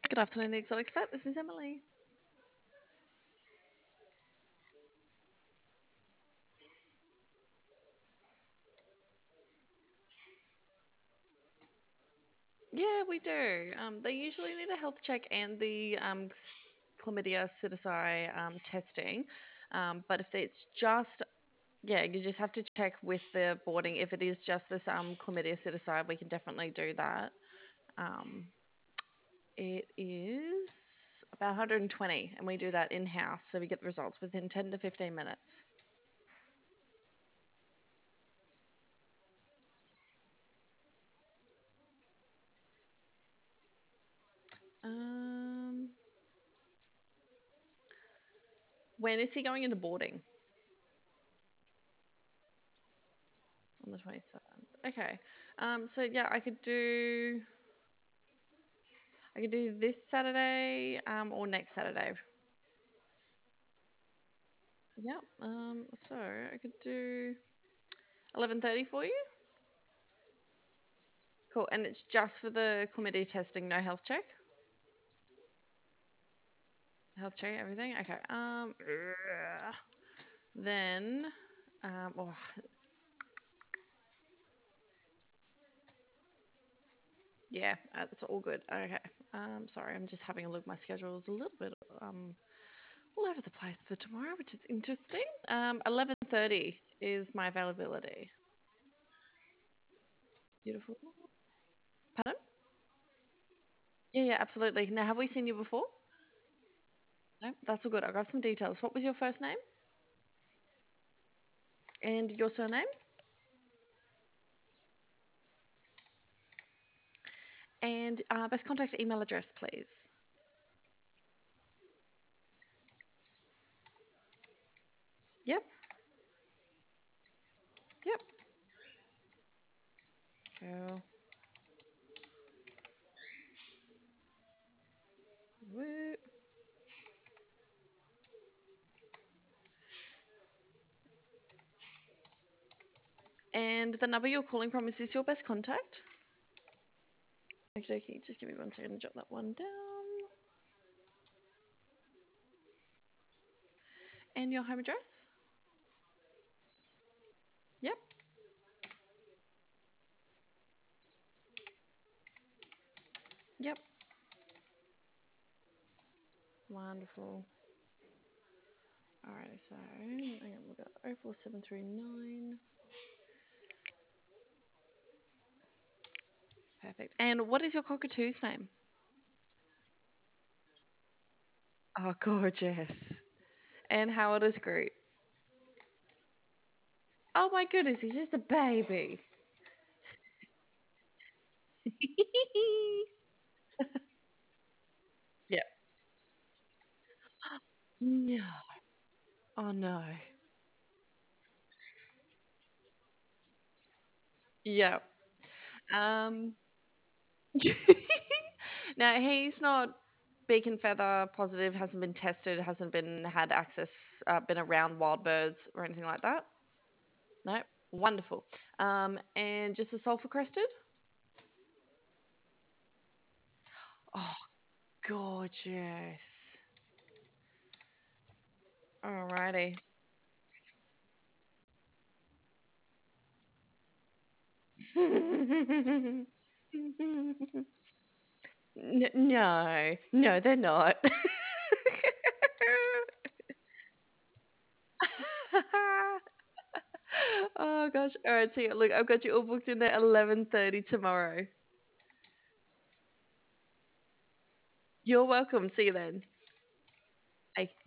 Good afternoon, the Exotic Vet. This is Emily. Yeah, we do. They usually need a health check and the chlamydia psittaci testing. But if it's just, yeah, you just have to check with the boarding. If it is just this chlamydia psittaci, we can definitely do that. Um, it is about 120, and we do that in house, so we get the results within 10 to 15 minutes. Um, when is he going into boarding? On the 27th. Okay. So yeah, I could do this Saturday, or next Saturday. Yeah. So I could do 11:30 for you. Cool. And it's just for the chlamydia testing, no health check. Health check, everything. Okay. Then, oh, yeah, that's all good. Okay. Sorry, I'm just having a look. My schedule is a little bit all over the place for tomorrow, which is interesting. 11:30 is my availability. Beautiful. Pardon? Yeah, yeah, absolutely. Now, have we seen you before? No, that's all good. I'll grab some details. What was your first name and your surname? And best contact email address, please. Yep, yep. Cool. Woo. And the number you're calling from, is this your best contact? Okay, okay. Just give me 1 second to jot that one down. And your home address? Yep. Yep. Wonderful. Alrighty, so hang on, we've got 04739. Perfect. And what is your cockatoo's name? Oh, gorgeous. And how old is Groot? Oh my goodness, he's just a baby. Yeah. No. Oh no. Yeah. Um. Now he's not beak and feather positive. Hasn't been tested. Hasn't been had access. Been around wild birds or anything like that. No. Wonderful. And just a sulfur crested. Oh, gorgeous. Alrighty. No, no, they're not. Oh gosh. All right, so yeah, look, I've got you all booked in at 11:30 tomorrow. You're welcome. See you then. Bye.